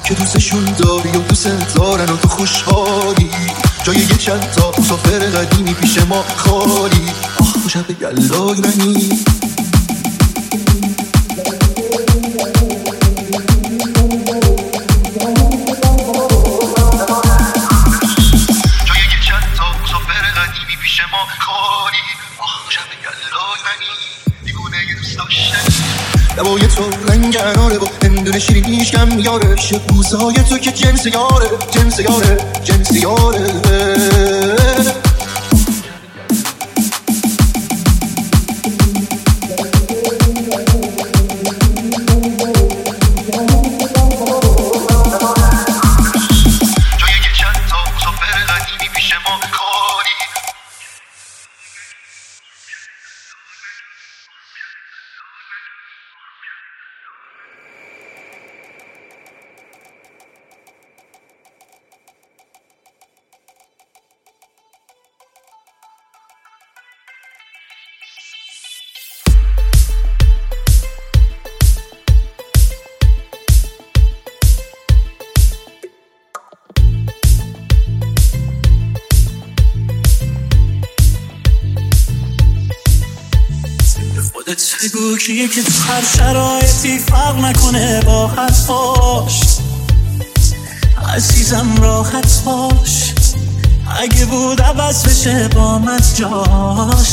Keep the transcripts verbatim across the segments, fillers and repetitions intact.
که دوستشون داری و دوست دارن و تو خوشحالی، جای یه چند تا مسافر قدیمی پیش ما خالی. آه شب یلای منی لبای تو رنگناره و هندونه شیرینیش کم یاره، بوسای تو که جنس یاره جنس یاره جنس یاره. خودت بگو کیه که تو هر شرایطی فرق نکنه باهت باش عزیزم، راحت باش. اگه بود عوض بشه با من جاش،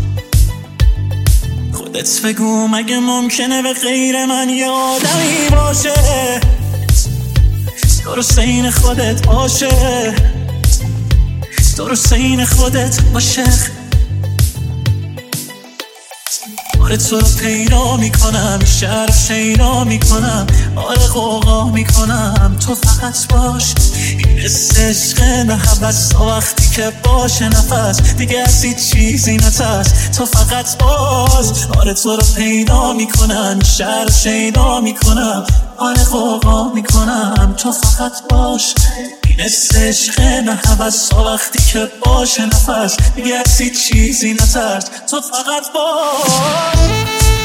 خودت بگو مگه ممکنه به غیر من یه آدمی باشه درست این خودت باشه درست این خودت باشه. آره تو رو پیدا میکنم، شهر شیدا میکنم، آره غوغا میکنم، تو فقط باش. این حس عشق نه حوث، وقتی که باشه نفس دیگه از هیچ چیزی نترس، تو فقط باش. آره تو رو پیدا میکنم، شهر شیدا میکنم، آره غوغا میکنم، تو فقط باش. این حس عشق نه حوث، وقتی که باشه نفس دیگه از هیچ چیزی نترس، تو فقط باش.